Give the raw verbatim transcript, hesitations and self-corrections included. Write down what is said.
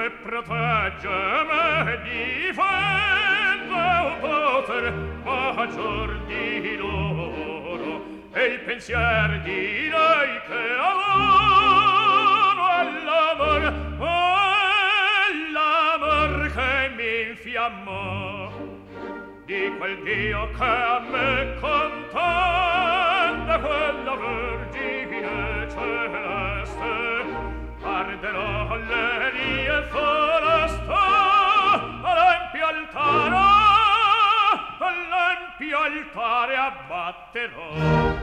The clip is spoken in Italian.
che protegge me difende un poter maggior di loro e il pensier di lei che adoro è l'amor è l'amor che mi infiamma di quel Dio che a me contende quella Vergine celeste arderò le mie foreste all'empio altare all'empio altare abbatterò